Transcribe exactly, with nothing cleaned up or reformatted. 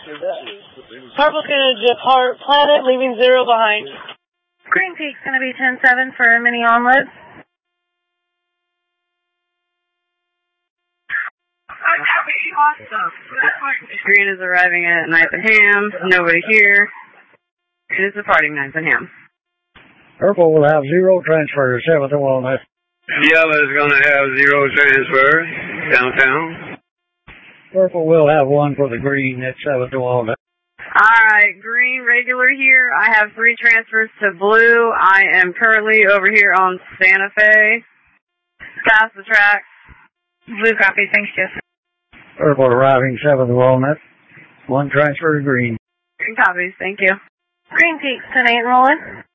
Purple's going to depart Planet, leaving zero behind. Green Peak's going to be ten seven for a mini omelet. Green is arriving at Knife and Ham. Nobody here. It is departing Knife and Ham. Purple will have zero transfers, seven to Walnut. Yellow is going to have zero transfers downtown. Purple will have one for the green at seven to Walnut. Alright, green regular here. I have three transfers to blue. I am currently over here on Santa Fe. Pass the track. Blue copy, thanks, Jeff. Purple arriving seven to Walnut. One transfer to green. Green copies, thank you. Green Peak's ten eight rolling.